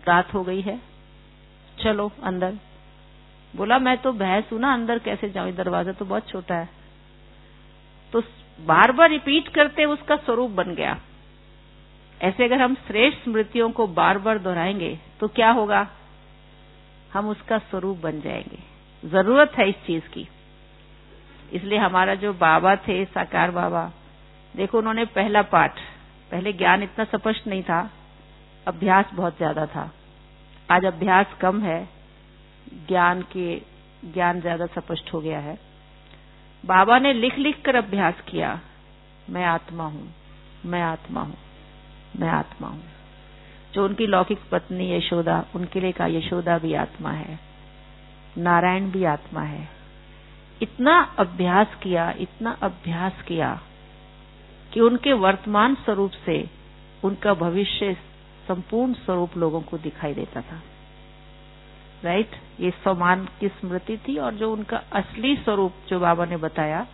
रात हो गई है, चलो अंदर। बोला मैं तो भैंस हूं ना, अंदर कैसे जाऊं, दरवाजा तो बहुत छोटा है। तो बार बार रिपीट करते उसका स्वरूप बन गया। ऐसे अगर हम श्रेष्ठ स्मृतियों को बार बार दोहराएंगे तो क्या होगा, हम उसका स्वरूप बन जाएंगे। जरूरत है इस चीज की। इसलिए हमारा जो बाबा थे, साकार बाबा, देखो उन्होंने पहला पाठ, पहले ज्ञान इतना स्पष्ट नहीं था, अभ्यास बहुत ज्यादा था। आज अभ्यास कम है, ज्ञान के ज्ञान ज्यादा स्पष्ट हो गया है। बाबा ने लिख लिख कर अभ्यास किया, मैं आत्मा हूं, मैं आत्मा हूं, मैं आत्मा हूं। जो उनकी लौकिक पत्नी यशोदा, उनके लिए कहा यशोदा भी आत्मा है, नारायण भी आत्मा है। इतना अभ्यास किया, इतना अभ्यास किया कि उनके वर्तमान स्वरूप से उनका भविष्य संपूर्ण स्वरूप लोगों को दिखाई देता था। राइट, ये समान की स्मृति थी। और जो उनका असली स्वरूप जो बाबा ने बताया,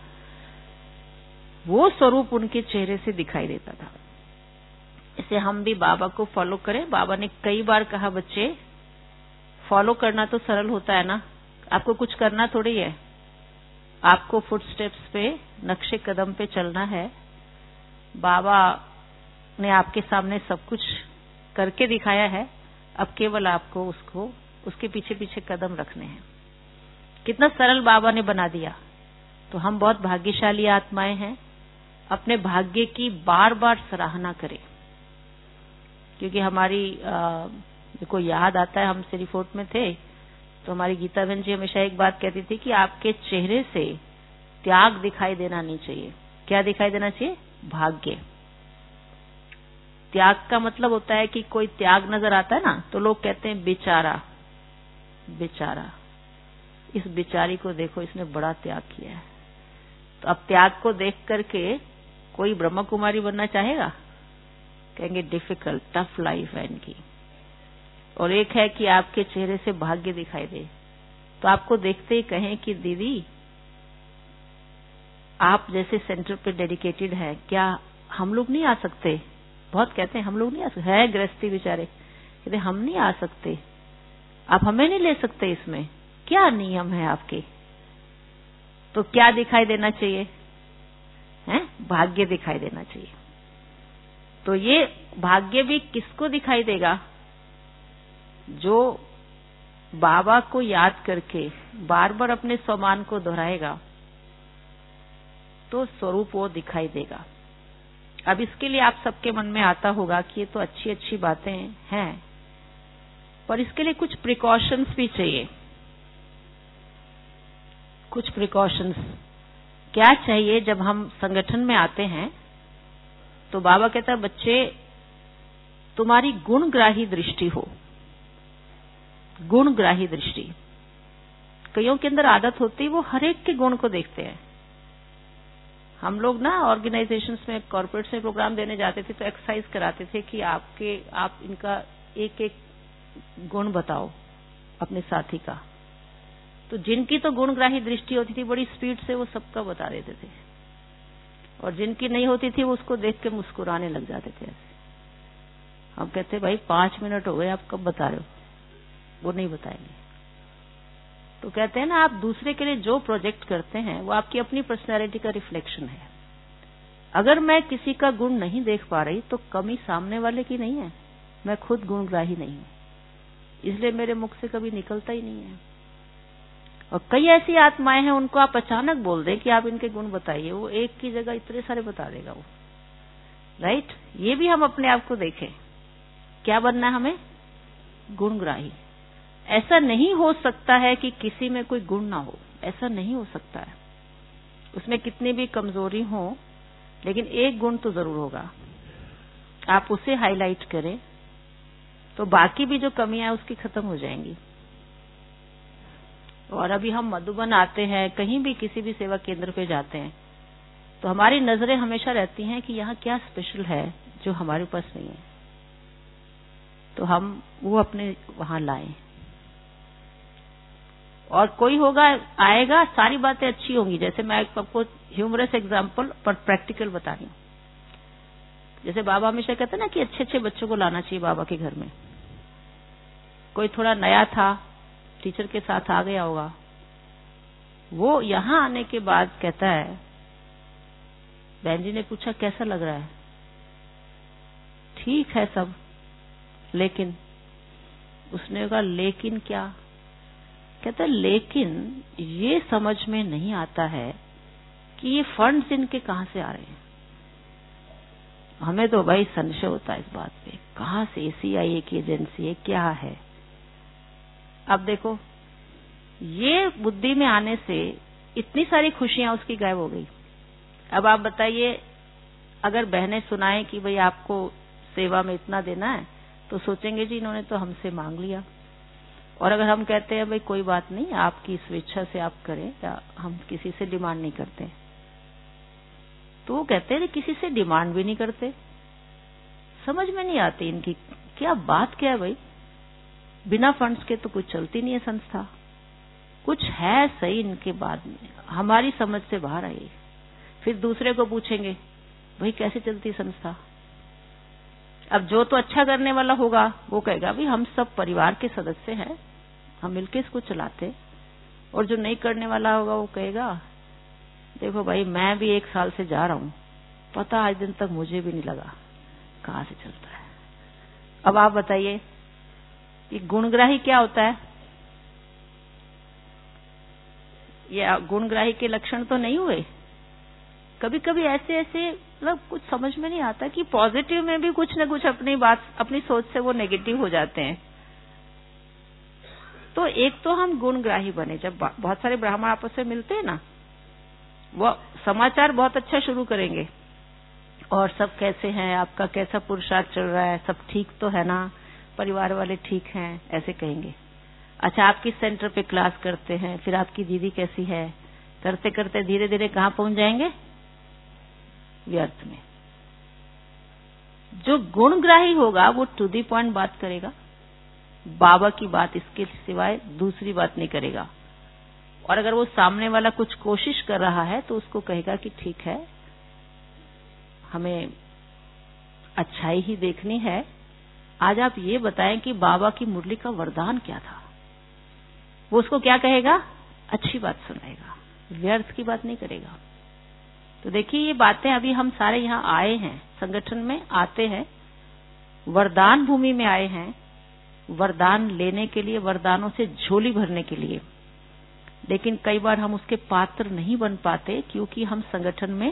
वो स्वरूप उनके चेहरे से दिखाई देता था। इसे हम भी बाबा को फॉलो करें। बाबा ने कई बार कहा, बच्चे फॉलो करना तो सरल होता है ना, आपको कुछ करना थोड़ी है, आपको फुटस्टेप्स पे, नक्शे कदम पे चलना है। बाबा ने आपके सामने सब कुछ करके दिखाया है, अब केवल आपको उसको उसके पीछे पीछे कदम रखने हैं। कितना सरल बाबा ने बना दिया। तो हम बहुत भाग्यशाली आत्माएं हैं। अपने भाग्य की बार बार सराहना करें, क्योंकि हमारी को याद आता है, हम सिरीफोर्ट में थे तो हमारी गीता बहन जी हमेशा एक बात कहती थी कि आपके चेहरे से त्याग दिखाई देना नहीं चाहिए। क्या दिखाई देना चाहिए? भाग्य। त्याग का मतलब होता है कि कोई त्याग नजर आता है ना, तो लोग कहते हैं बेचारा, बेचारा, इस बेचारी को देखो, इसने बड़ा त्याग किया है। तो अब त्याग को देख करके कोई ब्रह्म कुमारी बनना चाहेगा? कहेंगे डिफिकल्ट, टफ लाइफ है इनकी। और एक है कि आपके चेहरे से भाग्य दिखाई दे, तो आपको देखते ही कहें कि दीदी आप जैसे सेंटर पे डेडिकेटेड है, क्या हम लोग नहीं आ सकते? बहुत कहते हैं हम लोग नहीं आ सकते, है गृहस्थी बेचारे, कहते हम नहीं आ सकते, आप हमें नहीं ले सकते, इसमें क्या नियम है आपके? तो क्या दिखाई देना चाहिए? हैं? भाग्य दिखाई देना चाहिए। तो ये भाग्य भी किसको दिखाई देगा? जो बाबा को याद करके बार बार अपने स्वमान को दोहराएगा, तो स्वरूप वो दिखाई देगा। अब इसके लिए आप सबके मन में आता होगा कि ये तो अच्छी अच्छी बातें हैं, पर इसके लिए कुछ प्रिकॉशंस भी चाहिए। कुछ प्रिकॉशंस क्या चाहिए? जब हम संगठन में आते हैं तो बाबा कहता है बच्चे तुम्हारी गुणग्राही दृष्टि हो, गुणग्राही दृष्टि। कईयों के अंदर आदत होती है वो हर एक के गुण को देखते हैं। हम लोग ना ऑर्गेनाइजेशंस में, कॉर्पोरेट्स में प्रोग्राम देने जाते थे तो एक्सरसाइज कराते थे कि आपके आप इनका एक एक गुण बताओ अपने साथी का। तो जिनकी तो गुणग्राही दृष्टि होती थी, बड़ी स्पीड से वो सबका बता देते थे, और जिनकी नहीं होती थी वो उसको देख के मुस्कुराने लग जाते थे। हम कहते भाई पांच मिनट हो गए, आप कब बता रहे हो? वो नहीं बताएंगे। तो कहते हैं ना, आप दूसरे के लिए जो प्रोजेक्ट करते हैं वो आपकी अपनी पर्सनैलिटी का रिफ्लेक्शन है। अगर मैं किसी का गुण नहीं देख पा रही तो कमी सामने वाले की नहीं है, मैं खुद गुणग्राही नहीं हूं, इसलिए मेरे मुख से कभी निकलता ही नहीं है। और कई ऐसी आत्माएं हैं, उनको आप अचानक बोल दें कि आप इनके गुण बताइए, वो एक की जगह इतने सारे बता देगा वो। राइट, ये भी हम अपने आप को देखें, क्या बनना है हमें? गुणग्राही। ऐसा नहीं हो सकता है कि किसी में कोई गुण ना हो, ऐसा नहीं हो सकता है। उसमें कितनी भी कमजोरी हो, लेकिन एक गुण तो जरूर होगा। आप उसे हाईलाइट करें तो बाकी भी जो कमियां उसकी खत्म हो जाएंगी। और अभी हम मधुबन आते हैं, कहीं भी किसी भी सेवा केंद्र पे जाते हैं, तो हमारी नजरें हमेशा रहती हैं कि यहाँ क्या स्पेशल है जो हमारे पास नहीं है, तो हम वो अपने वहां लाएं। और कोई होगा, आएगा, सारी बातें अच्छी होंगी। जैसे मैं आपको ह्यूमरस एग्जाम्पल पर प्रैक्टिकल बता रही हूँ। जैसे बाबा हमेशा कहते हैं ना कि अच्छे अच्छे बच्चों को लाना चाहिए बाबा के घर में। कोई थोड़ा नया था, टीचर के साथ आ गया होगा, वो यहाँ आने के बाद कहता है, बहन जी ने पूछा कैसा लग रहा है? ठीक है सब, लेकिन उसने कहा लेकिन क्या? कहता है लेकिन ये समझ में नहीं आता है कि ये फंड्स इनके कहां से आ रहे हैं। हमें तो भाई संशय होता है इस बात पे, कहां से एसीआईए की एजेंसी है, क्या है। अब देखो, ये बुद्धि में आने से इतनी सारी खुशियां उसकी गायब हो गई। अब आप बताइए, अगर बहनें सुनाएं कि भाई आपको सेवा में इतना देना है, तो सोचेंगे जी इन्होंने तो हमसे मांग लिया। और अगर हम कहते हैं भाई कोई बात नहीं, आपकी स्वेच्छा से आप करें, या हम किसी से डिमांड नहीं करते, तो वो कहते हैं किसी से डिमांड भी नहीं करते। समझ में नहीं आती इनकी क्या बात, क्या है भाई, बिना फंड्स के तो कुछ चलती नहीं है संस्था। कुछ है सही इनके बाद में, हमारी समझ से बाहर आई। फिर दूसरे को पूछेंगे भाई कैसे चलती संस्था। अब जो तो अच्छा करने वाला होगा वो कहेगा भाई हम सब परिवार के सदस्य हैं, हम मिलकर इसको चलाते। और जो नहीं करने वाला होगा वो कहेगा देखो भाई मैं भी एक साल से जा रहा हूं, पता आज दिन तक मुझे भी नहीं लगा कहां से चलता है। अब आप बताइए ये गुणग्राही क्या होता है? ये गुणग्राही के लक्षण तो नहीं हुए? कभी कभी ऐसे ऐसे मतलब कुछ समझ में नहीं आता कि पॉजिटिव में भी कुछ न कुछ अपनी बात, अपनी सोच से वो नेगेटिव हो जाते हैं। तो एक तो हम गुणग्राही बने। जब बहुत सारे ब्राह्मण आपस में मिलते हैं ना, वो समाचार बहुत अच्छा शुरू करेंगे, और सब कैसे हैं, आपका कैसा पुरुषार्थ चल रहा है, सब ठीक तो है ना, परिवार वाले ठीक हैं, ऐसे कहेंगे। अच्छा आप किस सेंटर पे क्लास करते हैं, फिर आपकी दीदी कैसी है, करते करते धीरे धीरे कहां पहुंच जाएंगे? व्यर्थ में। जो गुणग्राही होगा वो टू दी पॉइंट बात करेगा, बाबा की बात इसके सिवाय दूसरी बात नहीं करेगा। और अगर वो सामने वाला कुछ कोशिश कर रहा है तो उसको कहेगा कि ठीक है, हमें अच्छाई ही देखनी है, आज आप ये बताएं कि बाबा की मुरली का वरदान क्या था। वो उसको क्या कहेगा? अच्छी बात सुनाएगा, व्यर्थ की बात नहीं करेगा। तो देखिए ये बातें, अभी हम सारे यहाँ आए हैं, संगठन में आते हैं, वरदान भूमि में आए हैं, वरदान लेने के लिए, वरदानों से झोली भरने के लिए। लेकिन कई बार हम उसके पात्र नहीं बन पाते क्योंकि हम संगठन में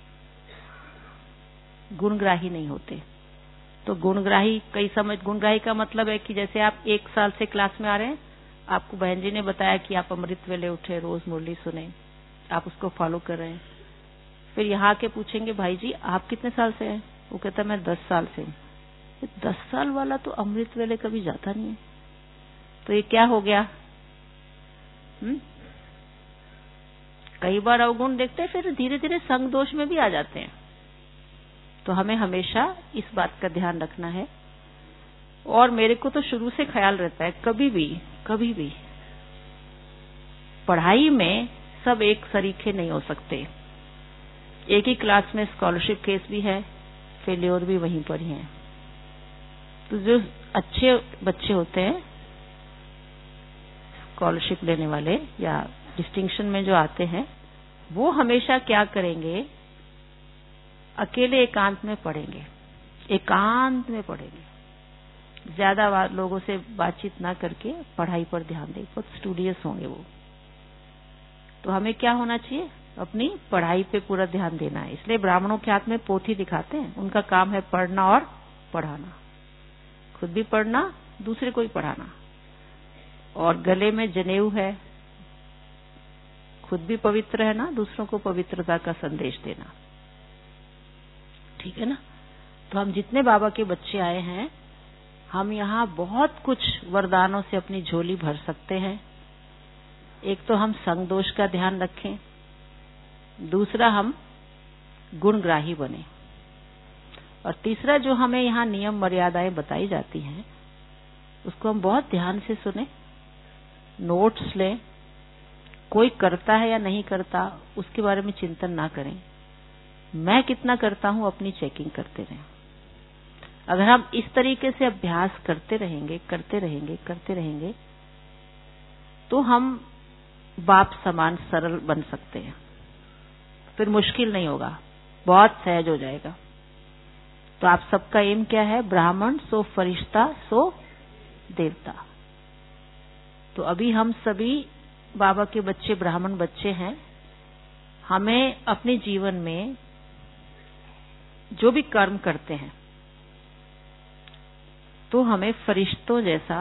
गुणग्राही नहीं होते। तो गुणग्राही कई समझ, गुणग्राही का मतलब है कि जैसे आप एक साल से क्लास में आ रहे हैं, आपको बहन जी ने बताया कि आप अमृत वेले उठे, रोज मुरली सुने, आप उसको फॉलो कर रहे हैं। फिर यहाँ आके पूछेंगे भाई जी आप कितने साल से हैं? वो कहता मैं दस साल से हूँ। दस साल वाला तो अमृत वेले कभी जाता नहीं है, तो ये क्या हो गया? हुँ? कई बार अवगुण देखते हैं, फिर धीरे धीरे संग दोष में भी आ जाते हैं। तो हमें हमेशा इस बात का ध्यान रखना है। और मेरे को तो शुरू से ख्याल रहता है, कभी भी कभी भी पढ़ाई में सब एक सरीखे नहीं हो सकते। एक ही क्लास में स्कॉलरशिप केस भी है, फेल्योर भी वहीं पर ही है। तो जो अच्छे बच्चे होते हैं स्कॉलरशिप लेने वाले या डिस्टिंक्शन में जो आते हैं, वो हमेशा क्या करेंगे? अकेले एकांत में पढ़ेंगे, एकांत में पढ़ेंगे, ज्यादा लोगों से बातचीत ना करके पढ़ाई पर ध्यान दें। बहुत स्टूडियस होंगे वो। तो हमें क्या होना चाहिए? अपनी पढ़ाई पे पूरा ध्यान देना है। इसलिए ब्राह्मणों के हाथ में पोथी दिखाते हैं, उनका काम है पढ़ना और पढ़ाना, खुद भी पढ़ना, दूसरे को भी पढ़ाना। और गले में जनेऊ है, खुद भी पवित्र रहना, दूसरों को पवित्रता का संदेश देना। ठीक है ना? तो हम जितने बाबा के बच्चे आए हैं, हम यहाँ बहुत कुछ वरदानों से अपनी झोली भर सकते हैं। एक तो हम संग दोष का ध्यान रखें, दूसरा हम गुणग्राही बने, और तीसरा जो हमें यहाँ नियम मर्यादाएं बताई जाती हैं उसको हम बहुत ध्यान से सुने, नोट्स लें। कोई करता है या नहीं करता उसके बारे में चिंतन ना करें, मैं कितना करता हूं अपनी चेकिंग करते रहें। अगर हम इस तरीके से अभ्यास करते रहेंगे करते रहेंगे करते रहेंगे तो हम बाप समान सरल बन सकते हैं। फिर मुश्किल नहीं होगा, बहुत सहज हो जाएगा। तो आप सबका एम क्या है? ब्राह्मण सो फरिश्ता सो देवता। तो अभी हम सभी बाबा के बच्चे, ब्राह्मण बच्चे हैं। हमें अपने जीवन में जो भी कर्म करते हैं तो हमें फरिश्तों जैसा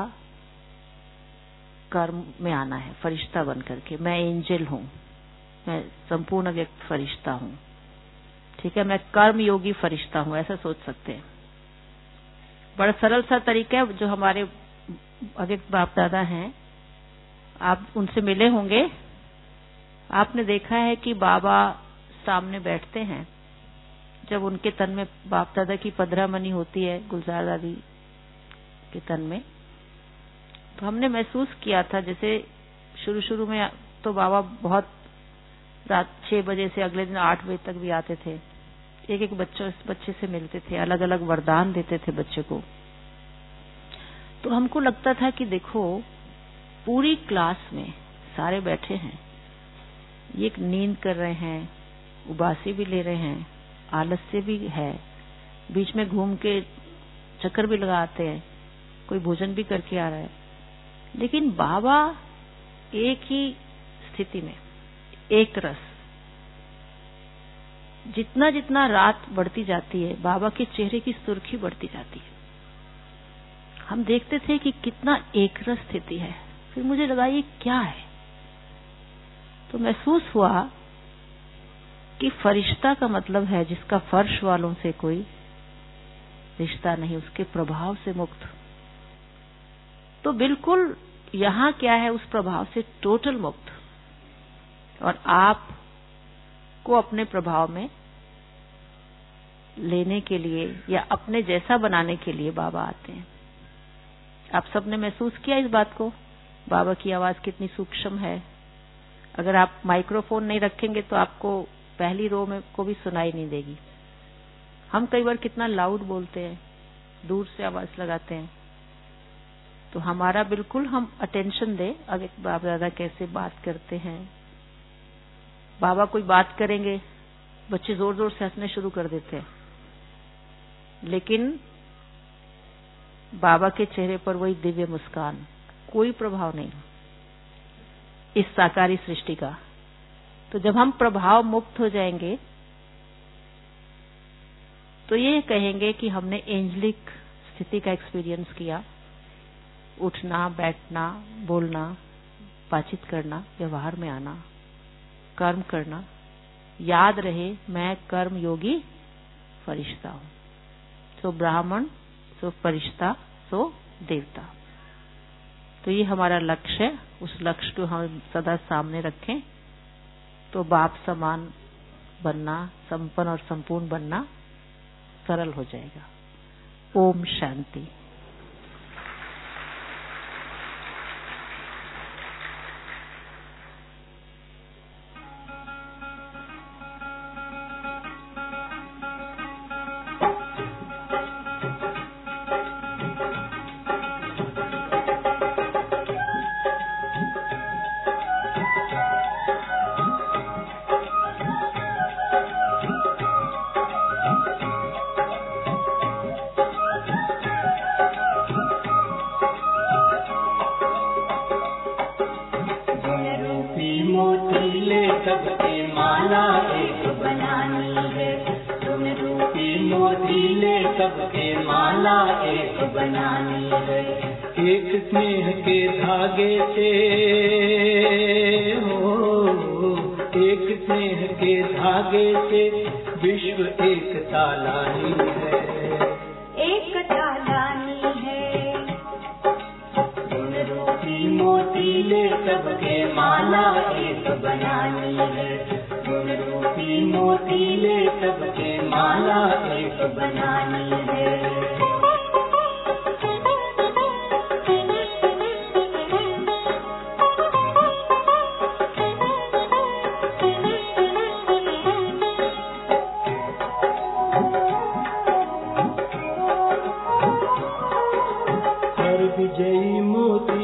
कर्म में आना है, फरिश्ता बन करके। मैं एंजल हूं, मैं संपूर्ण व्यक्त फरिश्ता हूं, ठीक है, मैं कर्म योगी फरिश्ता हूं, ऐसा सोच सकते हैं। बड़ा सरल सा तरीका है जो हमारे अव्यक्त बाप दादा हैं, आप उनसे मिले होंगे। आपने देखा है कि बाबा सामने बैठते हैं, जब उनके तन में बाप दादा की पंद्रह मनी होती है गुलजार दादी के तन में, तो हमने महसूस किया था जैसे शुरू शुरू में तो बाबा बहुत रात छह बजे से अगले दिन आठ बजे तक भी आते थे, एक एक बच्चों इस बच्चे से मिलते थे, अलग अलग वरदान देते थे बच्चे को। तो हमको लगता था कि देखो पूरी क्लास में सारे बैठे हैं, ये एक नींद कर रहे हैं, उबासी भी ले रहे हैं, आलस्य भी है, बीच में घूम के चक्कर भी लगाते हैं, कोई भोजन भी करके आ रहा है, लेकिन बाबा एक ही स्थिति में, एक रस। जितना जितना रात बढ़ती जाती है बाबा के चेहरे की सुर्खी बढ़ती जाती है। हम देखते थे कि कितना एक रस स्थिति है। फिर मुझे लगा ये क्या है, तो महसूस हुआ कि फरिश्ता का मतलब है जिसका फर्श वालों से कोई रिश्ता नहीं, उसके प्रभाव से मुक्त। तो बिल्कुल यहां क्या है, उस प्रभाव से टोटल मुक्त। और आप को अपने प्रभाव में लेने के लिए या अपने जैसा बनाने के लिए बाबा आते हैं। आप सबने महसूस किया इस बात को, बाबा की आवाज कितनी सूक्ष्म है। अगर आप माइक्रोफोन नहीं रखेंगे तो आपको पहली रो में को भी सुनाई नहीं देगी। हम कई बार कितना लाउड बोलते हैं, दूर से आवाज लगाते हैं। तो हमारा बिल्कुल हम अटेंशन दें, अगर बाबा दादा कैसे बात करते हैं। बाबा कोई बात करेंगे, बच्चे जोर जोर से हंसने शुरू कर देते हैं, लेकिन बाबा के चेहरे पर वही दिव्य मुस्कान, कोई प्रभाव नहीं इस साकारी सृष्टि का। तो जब हम प्रभाव मुक्त हो जाएंगे तो ये कहेंगे कि हमने एंजलिक स्थिति का एक्सपीरियंस किया। उठना, बैठना, बोलना, बातचीत करना, व्यवहार में आना, कर्म करना, याद रहे मैं कर्म योगी फरिश्ता हूं। सो ब्राह्मण सो फरिश्ता सो देवता। तो ये हमारा लक्ष्य है, उस लक्ष्य को हम सदा सामने रखें तो बाप समान बनना, संपन्न और संपूर्ण बनना सरल हो जाएगा। ओम शांति।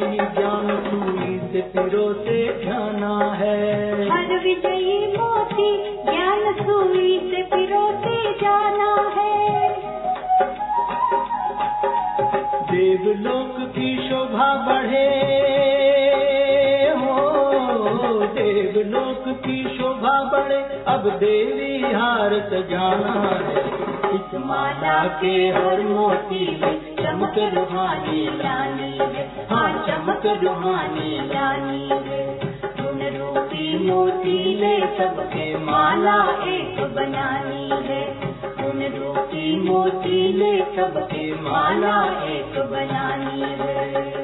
ज्ञान सूली से पिरोते जाना है। हर विजयी मोती ज्ञान सूली से पिरोते जाना है। देवलोक की शोभा बढ़े हो, देवलोक की शोभा बढ़े, अब देवी हार सजाना है। इस माला के हर मोती में चमक रूहानी लानी है, हाँ चमक रूहानी लानी है। गुण रूपी मोती ले सबके माला एक बनानी है। गुण रूपी मोती ले सबके माला एक बनानी है।